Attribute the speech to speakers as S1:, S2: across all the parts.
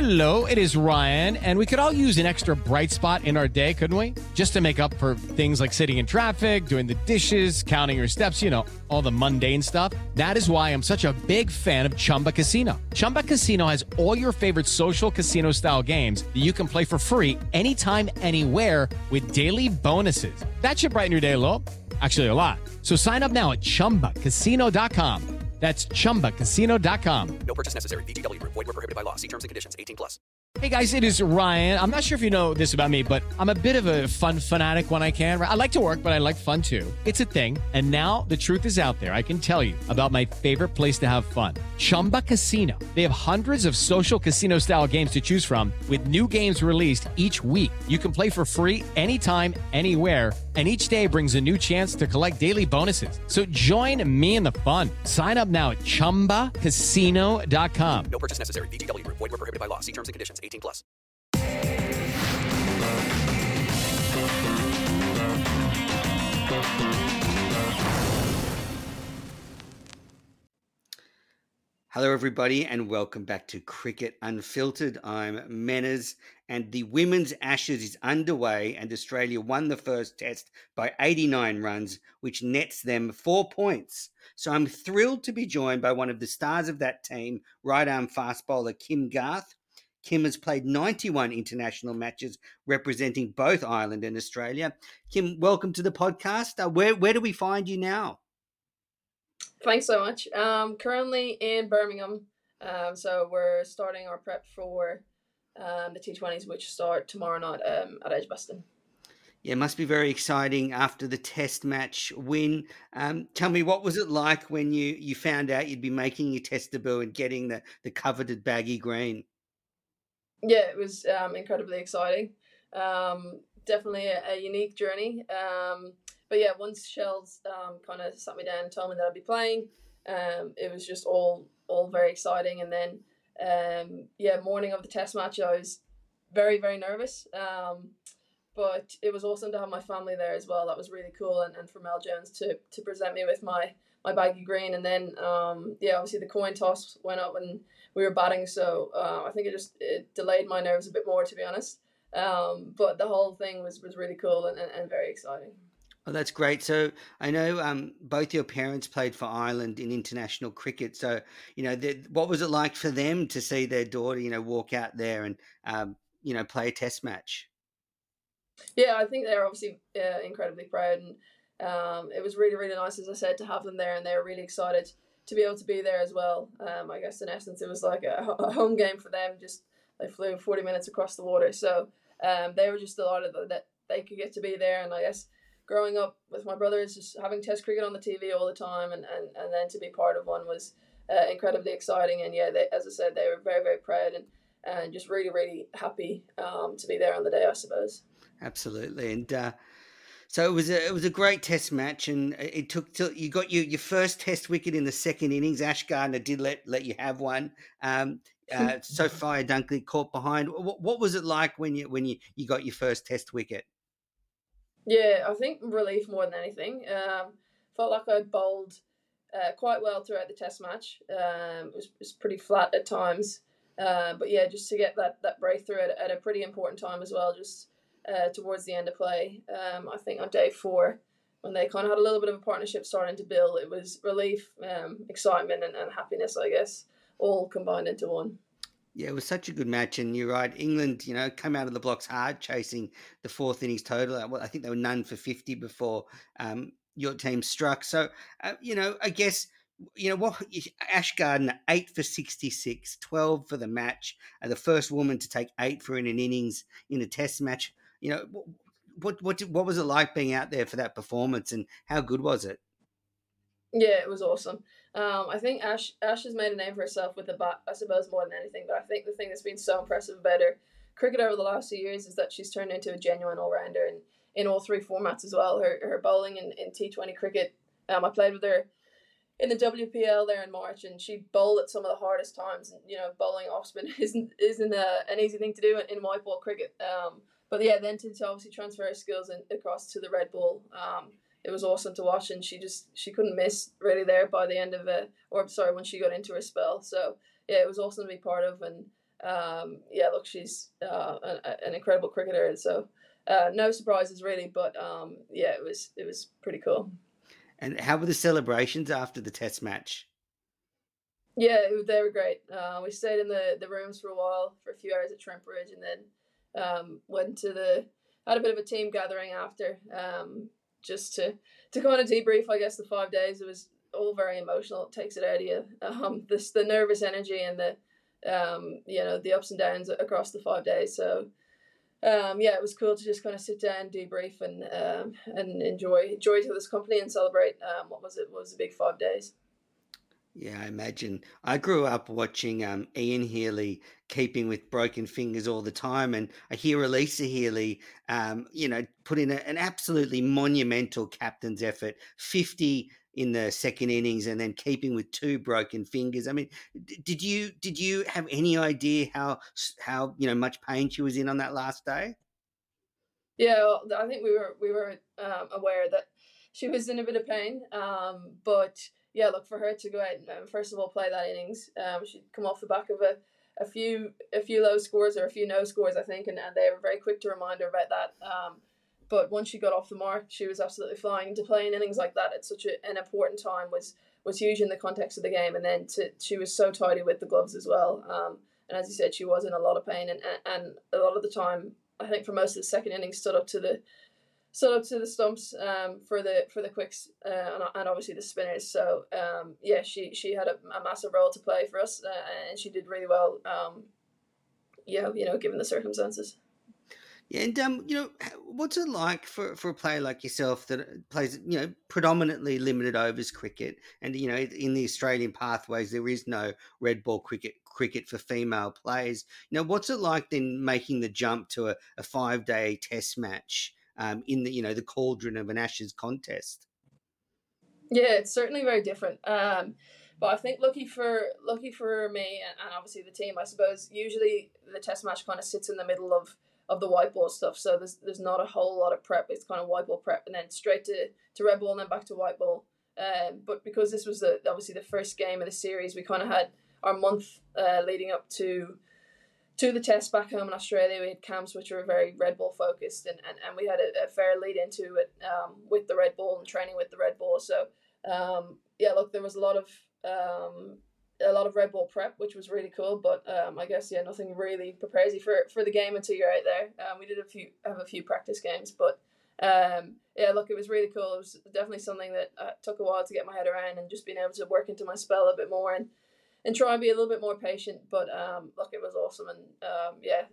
S1: Hello, it is Ryan, and we could all use an extra bright spot in our day, couldn't we? Just to make up for things like sitting in traffic, doing the dishes, counting your steps, all the mundane stuff. That is why I'm such a big fan of Chumba Casino. Chumba Casino has all your favorite social casino-style games that you can play for free anytime, anywhere with daily bonuses. That should brighten your day a little. Actually, a lot. So sign up now at ChumbaCasino.com. That's ChumbaCasino.com.
S2: No purchase necessary. VGW Group. Void where prohibited by law. See terms and conditions. 18+.
S1: Hey guys, it is Ryan. I'm not sure if you know this about me, but I'm a bit of a fun fanatic when I can. I like to work, but I like fun too. It's a thing. And now the truth is out there. I can tell you about my favorite place to have fun. Chumba Casino. They have hundreds of social casino style games to choose from with new games released each week. You can play for free anytime, anywhere. And each day brings a new chance to collect daily bonuses. So join me in the fun. Sign up now at ChumbaCasino.com.
S2: No purchase necessary. VGW Group. Void where prohibited by law. See terms and conditions. 18+.
S3: Hello everybody and welcome back to Cricket Unfiltered. I'm Menners and the Women's Ashes is underway and Australia won the first test by 89 runs, which nets them 4 points. So I'm thrilled to be joined by one of the stars of that team, right-arm fast bowler Kim Garth. Kim has played 91 international matches representing both Ireland and Australia. Kim, welcome to the podcast. Where do we find you now?
S4: Thanks so much. Currently in Birmingham, so we're starting our prep for the T20s, which start tomorrow night at Edgbaston.
S3: Yeah, it must be very exciting after the test match win. Tell me, what was it like when you found out you'd be making your test debut and getting the coveted baggy green?
S4: Yeah, it was incredibly exciting. Definitely a unique journey. But yeah, once Shells kind of sat me down and told me that I'd be playing, it was just all very exciting. And then, morning of the test match, I was very, very nervous. But it was awesome to have my family there as well. That was really cool. And for Mel Jones to present me with my baggy green. And then, obviously the coin toss went up and we were batting. So I think it delayed my nerves a bit more, to be honest. But the whole thing was really cool and very exciting.
S3: Oh, that's great. So I know both your parents played for Ireland in international cricket. So, what was it like for them to see their daughter, walk out there and, play a test match?
S4: Yeah, I think they're obviously incredibly proud. And it was really, really nice, as I said, to have them there. And they were really excited to be able to be there as well. I guess in essence, it was like a home game for them. Just they flew 40 minutes across the water. So they were just delighted that they could get to be there. And I guess growing up with my brothers, just having Test cricket on the TV all the time and then to be part of one was incredibly exciting. And yeah, as I said, they were very, very proud and just really, really happy to be there on the day, I suppose.
S3: Absolutely. And so it was a great test match, and it took till you got your first test wicket in the second innings. Ash Gardner did let you have one. Sophia Dunkley caught behind. What was it like when you got your first test wicket?
S4: Yeah, I think relief more than anything. Felt like I bowled quite well throughout the test match. It was pretty flat at times. But yeah, just to get that breakthrough at a pretty important time as well, just towards the end of play. I think on day 4, when they kind of had a little bit of a partnership starting to build, it was relief, excitement and happiness, I guess, all combined into one.
S3: Yeah, it was such a good match, and you're right. England, came out of the blocks hard, chasing the 4th innings total. I think they were none for 50 before your team struck. So, I guess, what Ash Gardner, 8 for 66, 12 for the match, the first woman to take 8 for in an innings in a Test match. What was it like being out there for that performance, and how good was it?
S4: Yeah, it was awesome. I think Ash has made a name for herself with the bat, I suppose, more than anything. But I think the thing that's been so impressive about her cricket over the last few years is that she's turned into a genuine all-rounder and in all 3 formats as well. Her bowling in T20 cricket, I played with her in the WPL there in March, and she bowled at some of the hardest times. And bowling off spin isn't an easy thing to do in white ball cricket. But yeah, then to obviously transfer her skills across to the red ball. It was awesome to watch, and she couldn't miss really there by the end of it, when she got into her spell. So yeah, it was awesome to be part of, and yeah, look, she's an incredible cricketer. So no surprises really, but yeah, it was pretty cool.
S3: And how were the celebrations after the Test match?
S4: Yeah, they were great. We stayed in the rooms for a while, for a few hours at Trent Bridge, and then went to had a bit of a team gathering after, just to kind of debrief. I guess the 5 days, it was all very emotional. It takes it out of you. The nervous energy and the the ups and downs across the 5 days. So yeah, it was cool to just kind of sit down, debrief, and enjoy each other's company and celebrate. What was it? What was the big 5 days?
S3: Yeah, I imagine. I grew up watching Ian Healy keeping with broken fingers all the time, and I hear Elisa Healy, put in an absolutely monumental captain's effort, 50 in the second innings, and then keeping with two broken fingers. I mean, did you have any idea how much pain she was in on that last day?
S4: Yeah, well, I think we were aware that she was in a bit of pain, but yeah, look, for her to go out and first of all play that innings, she'd come off the back of a few low scores or a few no scores, I think, and they were very quick to remind her about that. But once she got off the mark, she was absolutely flying. To play in innings like that at such an important time was huge in the context of the game, and then she was so tidy with the gloves as well. And as you said, she was in a lot of pain, and a lot of the time, I think for most of the second innings, stood up to the stumps for the quicks and obviously the spinners. So yeah, she had a massive role to play for us, and she did really well. Given the circumstances.
S3: Yeah, and what's it like for a player like yourself that plays predominantly limited overs cricket, and in the Australian pathways there is no red ball cricket for female players. What's it like then making the jump to a 5 day Test match in the cauldron of an Ashes contest?
S4: Yeah, it's certainly very different. But I think lucky for me and obviously the team, I suppose usually the Test match kind of sits in the middle of the white ball stuff. So there's not a whole lot of prep. It's kind of white ball prep and then straight to red ball and then back to white ball. But because this was obviously the first game of the series, we kind of had our month leading up to the Test back home in Australia. We had camps which were very red ball focused, and we had a fair lead into it with the red ball and training with the red ball. So yeah, look, there was a lot of red ball prep, which was really cool. But I guess nothing really prepares you for the game until you're out there. We did have a few practice games, but yeah, look, it was really cool. It was definitely something that took a while to get my head around, and just being able to work into my spell a bit more and try and be a little bit more patient. But look, it was awesome, and yeah,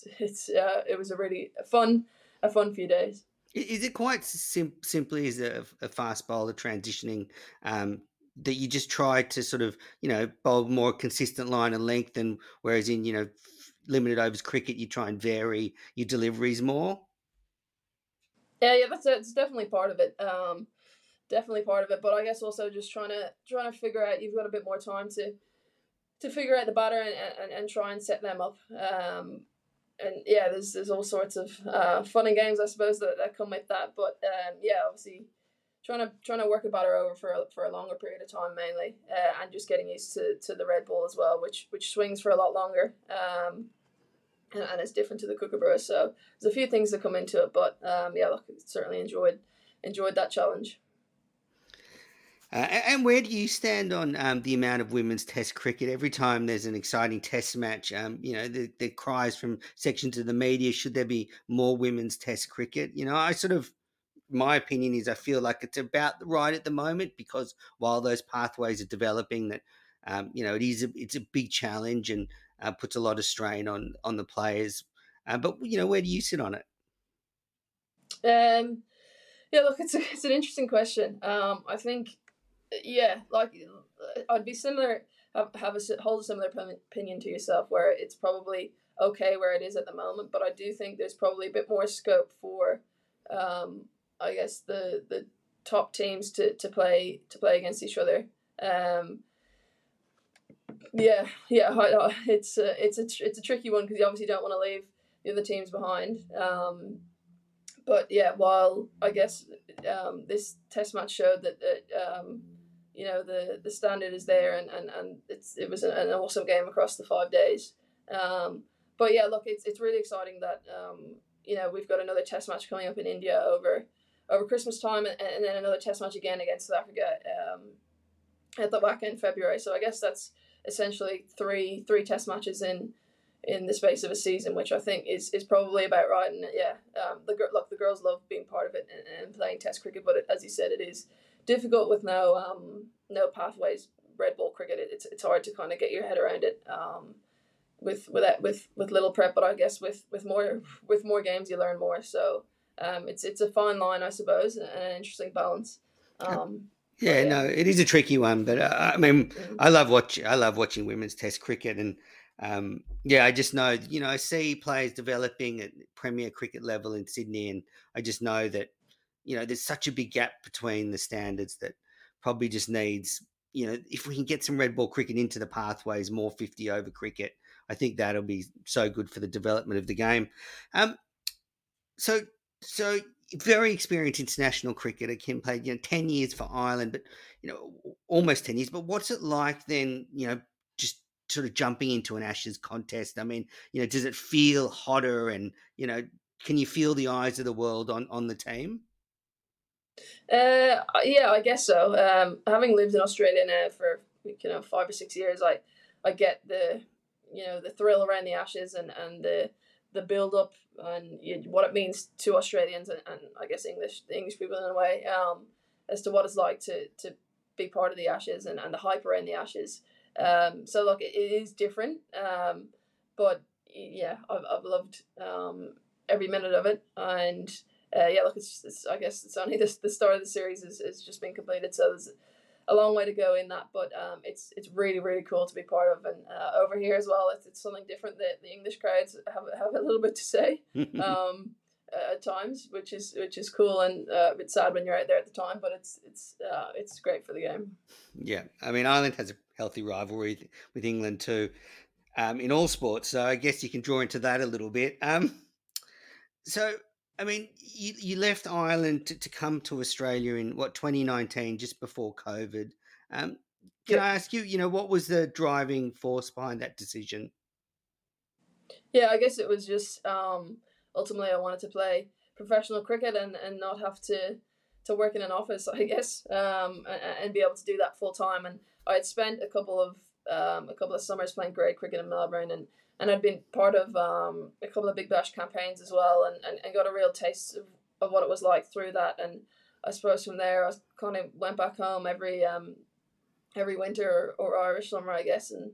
S4: it was a really fun few days.
S3: Is it quite simply as a fast bowler transitioning that you just try to sort of bowl more consistent line and length, and whereas in limited overs cricket you try and vary your deliveries more?
S4: Yeah, that's definitely part of it. Definitely part of it. But I guess also just trying to figure out, you've got a bit more time to figure out the batter and try and set them up. And yeah, there's all sorts of fun and games, I suppose, that come with that. But yeah, obviously trying to work a batter over for a longer period of time mainly, and just getting used to the red ball as well, which swings for a lot longer. And it's different to the kookaburra. So there's a few things that come into it, but yeah, look, certainly enjoyed that challenge.
S3: And where do you stand on the amount of women's Test cricket? Every time there's an exciting Test match, the cries from sections of the media, should there be more women's Test cricket? My opinion is I feel like it's about right at the moment, because while those pathways are developing, that it's a big challenge and puts a lot of strain on the players. But where do you sit on it?
S4: Yeah, look, it's an interesting question. I think, yeah, like I'd be similar, hold a similar opinion to yourself, where it's probably okay where it is at the moment, but I do think there's probably a bit more scope for, I guess the top teams to play against each other. Yeah, it's a tricky one, because you obviously don't want to leave the other teams behind. But yeah, while I guess this Test match showed that the standard is there, and it was an awesome game across the 5 days. But yeah, look, it's really exciting that we've got another Test match coming up in India over Christmas time, and then another Test match again against South Africa at the back end of February. So I guess that's essentially three Test matches in the space of a season, which I think is probably about right. And yeah, the girls love being part of it and playing Test cricket, but as you said, it is difficult with no pathways. Red ball cricket, it's hard to kind of get your head around it. With little prep, but I guess with more games you learn more. So it's a fine line, I suppose, and an interesting balance.
S3: No, it is a tricky one, but I mean, I love watching women's Test cricket, and I just know, I see players developing at Premier cricket level in Sydney, and I just know that there's such a big gap between the standards that probably just needs, if we can get some red ball cricket into the pathways, more 50 over cricket, I think that'll be so good for the development of the game. So very experienced international cricketer. Kim played 10 years for Ireland, but almost 10 years. But what's it like then? Just sort of jumping into an Ashes contest. I mean, does it feel hotter? And can you feel the eyes of the world on the team?
S4: Yeah, I guess so. Having lived in Australia now for 5 or 6 years, I get the thrill around the Ashes and the build up and what it means to Australians and I guess the English people in a way, as to what it's like to be part of the Ashes and the hype around the Ashes. So look, it is different, but yeah, I've loved every minute of it, and look, it's I guess it's only the start of the series is just been completed, so there's a long way to go in that, but it's really, really cool to be part of. And over here as well, it's something different that the English crowds have a little bit to say at times, which is cool and a bit sad when you're out there at the time, but it's great for the game.
S3: Yeah, I mean, Ireland has a healthy rivalry with England too, in all sports, so I guess you can draw into that a little bit. So I mean, you left Ireland to come to Australia in 2019, just before COVID. Can I ask you, what was the driving force behind that decision?
S4: Yeah, I guess it was just ultimately I wanted to play professional cricket and not have to work in an office, I guess, and be able to do that full time. And I had spent a couple of summers playing grade cricket in Melbourne, and I'd been part of a couple of Big Bash campaigns as well, and got a real taste of what it was like through that. And I suppose from there, I kind of went back home every winter or Irish summer, I guess, and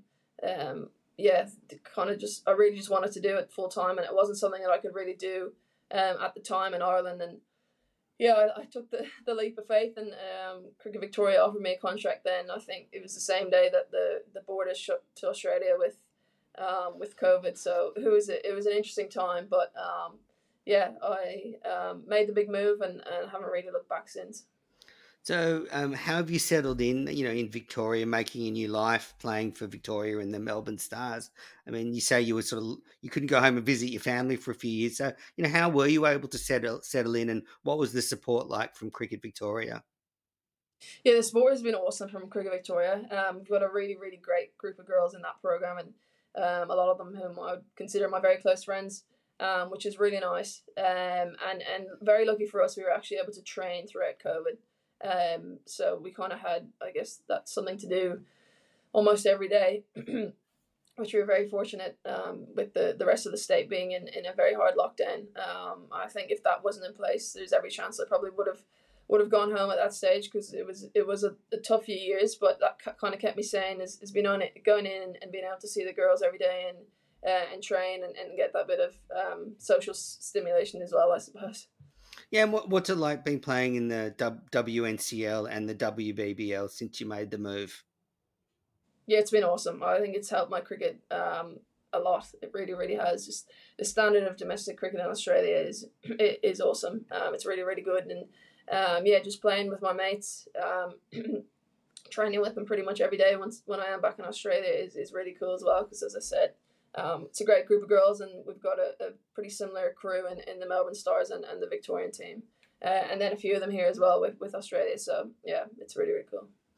S4: I really just wanted to do it full time, and it wasn't something that I could really do at the time in Ireland. And yeah, I took the leap of faith, and Cricket Victoria offered me a contract then. I think it was the same day that the borders shut to Australia with COVID. So it was an interesting time, but I made the big move and haven't really looked back since.
S3: So how have you settled in Victoria, making a new life, playing for Victoria and the Melbourne Stars? I mean, you say you were you couldn't go home and visit your family for a few years. So, how were you able to settle in, and what was the support like from Cricket Victoria?
S4: Yeah, the support has been awesome from Cricket Victoria. We've got a really, really great group of girls in that program, and a lot of them whom I would consider my very close friends, which is really nice. And very lucky for us, we were actually able to train throughout COVID. So we kind of had, I guess, that's something to do almost every day, which we were very fortunate with the rest of the state being in a very hard lockdown. I think if that wasn't in place, there's every chance I probably would have gone home at that stage, because it was a tough few years, but that kind of kept me sane, has been on it, going in and being able to see the girls every day and train and get that bit of social stimulation as well, I suppose.
S3: Yeah, and what's it like been playing in the WNCL and the WBBL since you made the move?
S4: Yeah, it's been awesome. I think it's helped my cricket a lot. It really, really has. Just the standard of domestic cricket in Australia is awesome. It's really, really good, and just playing with my mates, training with them pretty much every day when I am back in Australia is really cool as well, because as I said, it's a great group of girls, and we've got a pretty similar crew in the Melbourne Stars and the Victorian team, and then a few of them here as well with Australia. So yeah, it's really, really cool.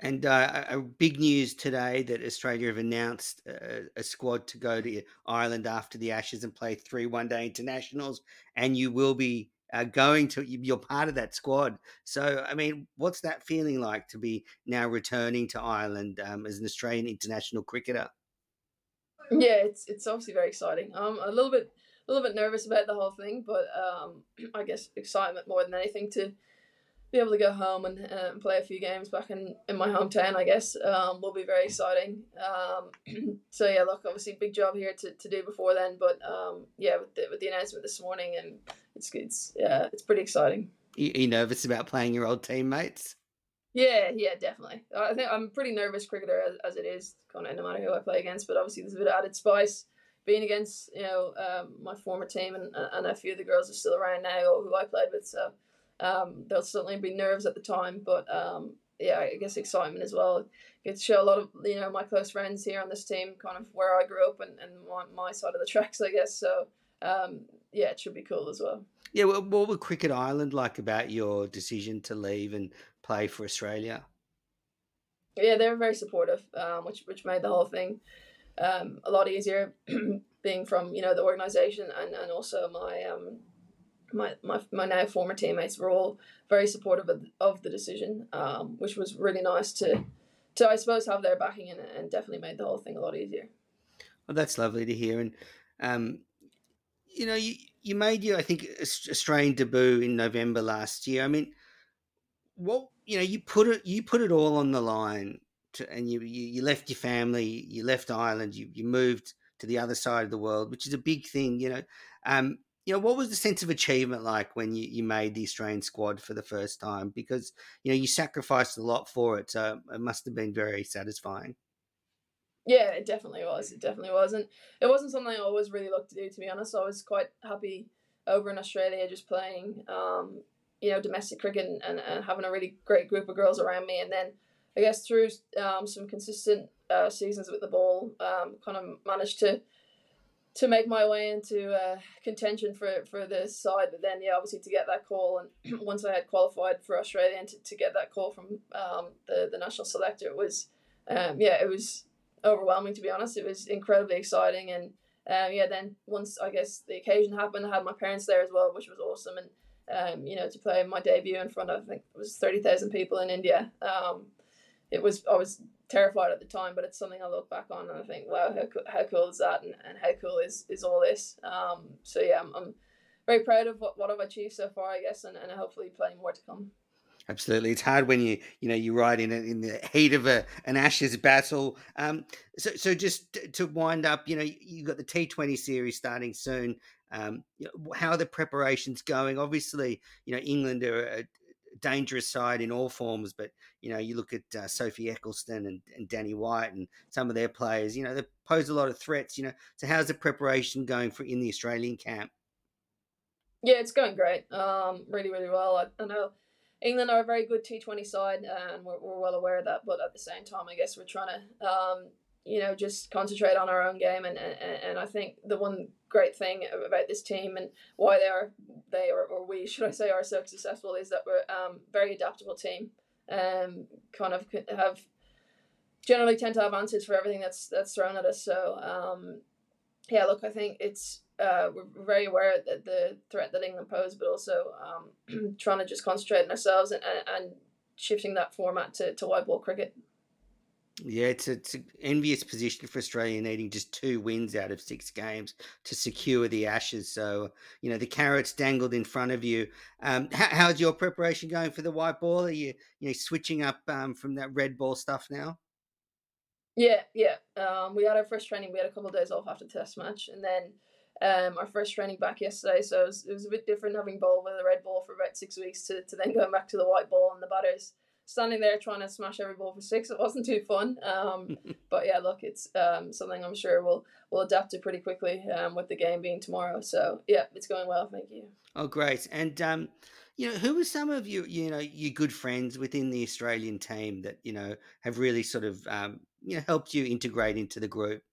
S3: And a big news today that Australia have announced a squad to go to Ireland after the Ashes and play 3 one-day internationals, and you will be going to. You're part of that squad. So, I mean, what's that feeling like to be now returning to Ireland as an Australian international cricketer?
S4: Yeah, it's obviously very exciting. I'm a little bit nervous about the whole thing, but I guess excitement more than anything to be able to go home and play a few games back in my hometown, I guess, will be very exciting. So yeah, look, obviously big job here to do before then, but yeah, with the announcement this morning, and it's pretty exciting.
S3: Are you nervous about playing your old teammates?
S4: Yeah, definitely. I think I'm a pretty nervous cricketer as it is, kind of no matter who I play against. But obviously, there's a bit of added spice being against my former team, and a few of the girls are still around now who I played with. So there'll certainly be nerves at the time, but yeah, I guess excitement as well. Get to show a lot of my close friends here on this team, kind of where I grew up and my side of the tracks, I guess. So yeah, it should be cool as well.
S3: Yeah, what would Cricket Ireland like about your decision to leave and play for Australia?
S4: Yeah, they were very supportive, which made the whole thing a lot easier. Being from the organisation, and also my now former teammates were all very supportive of the decision, which was really nice to I suppose have their backing, and definitely made the whole thing a lot easier.
S3: Well, that's lovely to hear. And um, you made your, I think, Australian debut in November last year. I mean, what you put it all on the line, and you left your family, you left Ireland, you moved to the other side of the world, which is a big thing. What was the sense of achievement like when you made the Australian squad for the first time? Because you sacrificed a lot for it, so it must have been very satisfying.
S4: Yeah, it definitely was. It definitely was, and it wasn't something I always really looked to do. To be honest, I was quite happy over in Australia, just playing, domestic cricket, and having a really great group of girls around me. And then, I guess through some consistent seasons with the ball, kind of managed to make my way into contention for this side. But then, yeah, obviously to get that call, and once I had qualified for Australia, and to get that call from the national selector, it was, yeah, it was overwhelming, to be honest. It was incredibly exciting, and yeah, then once I guess the occasion happened, I had my parents there as well, which was awesome. And to play my debut in front of, I think it was 30,000 people in India. I was terrified at the time, but it's something I look back on and I think, wow, how cool is that, and how cool is all this. So yeah, I'm very proud of what I've achieved so far, I guess, and hopefully plenty more to come.
S3: Absolutely, it's hard when you ride in the heat of an Ashes battle. So just to wind up, you got the T20 series starting soon. How are the preparations going? Obviously, England are a dangerous side in all forms, but you look at Sophie Eccleston and Danny White and some of their players. They pose a lot of threats. So how's the preparation going for in the Australian camp?
S4: Yeah, it's going great. Really, really well. I know England are a very good T20 side, and we're well aware of that. But at the same time, I guess we're trying to, just concentrate on our own game. And I think the one great thing about this team, and why or we, should I say, are so successful, is that we're very adaptable team. Kind of have generally tend to have answers for everything that's thrown at us. So yeah, look, I think it's we're very aware that the threat that England pose, but also trying to just concentrate on ourselves, and shifting that format to white ball cricket.
S3: Yeah, it's an envious position for Australia, needing just 2 wins out of 6 games to secure the Ashes. So, the carrots dangled in front of you. How's your preparation going for the white ball? Are you switching up from that red ball stuff now?
S4: Yeah. We had our first training. We had a couple of days off after the test match, and then our first training back yesterday. So it was a bit different having bowled with a red ball for about 6 weeks to then going back to the white ball, and the batters standing there trying to smash every ball for six. It wasn't too fun. But yeah, look, it's something I'm sure we'll adapt to pretty quickly, with the game being tomorrow. So yeah, it's going well. Thank you.
S3: Oh, great. And who are some of your good friends within the Australian team that have really sort of helped you integrate into the group?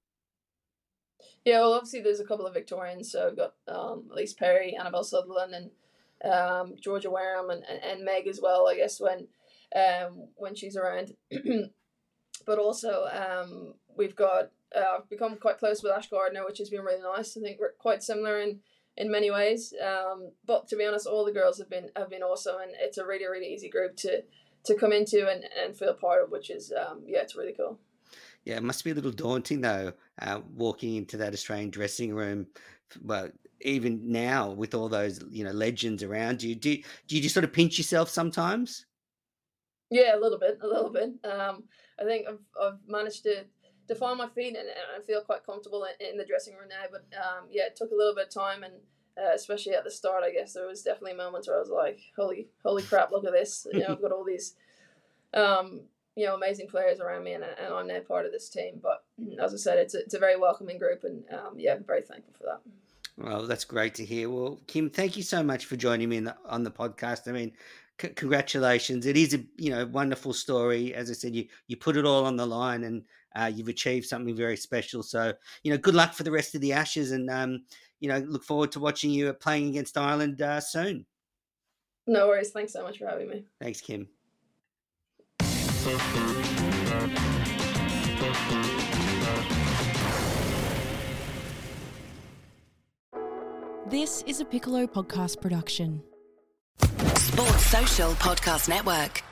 S4: Yeah, well, obviously there's a couple of Victorians. So we've got Elise Perry, Annabelle Sutherland, and Georgia Wareham, and Meg as well. I guess when when she's around. But also we've got become quite close with Ash Gardner, which has been really nice. I think we're quite similar in many ways. But to be honest, all the girls have been awesome, and it's a really, really easy group to come into and feel part of, which is it's really cool.
S3: Yeah, it must be a little daunting though, walking into that Australian dressing room. Well, even now with all those legends around you, do you just sort of pinch yourself sometimes?
S4: Yeah, a little bit. I think I've managed to find my feet and I feel quite comfortable in the dressing room now. But it took a little bit of time, and especially at the start, I guess there was definitely moments where I was like, holy crap, look at this! I've got all these amazing players around me, and I'm now part of this team. But as I said, it's a very welcoming group, and I'm very thankful for that.
S3: Well, that's great to hear. Well, Kim, thank you so much for joining me on the podcast. I mean, congratulations. It is a wonderful story. As I said, you put it all on the line, and you've achieved something very special. So, good luck for the rest of the Ashes, and look forward to watching you playing against Ireland soon.
S4: No worries. Thanks so much for having me.
S3: Thanks, Kim.
S5: This is a Piccolo podcast production.
S6: Sports Social Podcast Network.